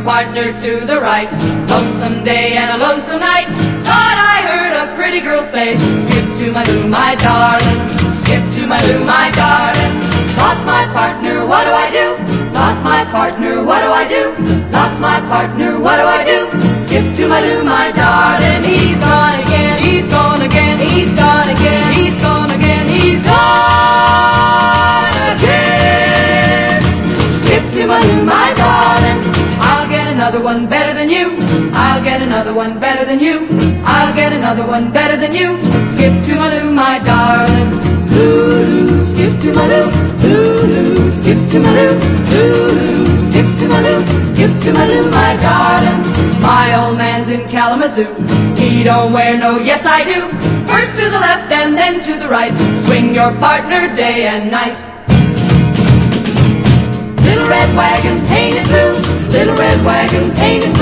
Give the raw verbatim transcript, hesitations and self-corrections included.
partner to the right. Lonesome day and a lonesome night. Thought I heard a pretty girl say, skip to my loo, my darling. Skip to my loo, my darling. Lost my partner, what do I do? Lost my partner, what do I do? Lost my partner, what do I do? Skip to my loo, my darling. He's gone again, he's gone again, he's gone again, he's gone again, he's gone again. Skip to my loo, my darling. I'll get another one better than you. I'll get another one better than you. I'll get another one better than you. Skip to my loo, my darling. Loo-loo, skip to my loo. Loo-loo, skip to my loo. Loo-loo, skip to my loo. Skip to my loo, my darling. My old man's in Kalamazoo. He don't wear no yes I do. First to the left and then to the right. Swing your partner day and night. Little red wagon painted blue. Little red wagon painted blue.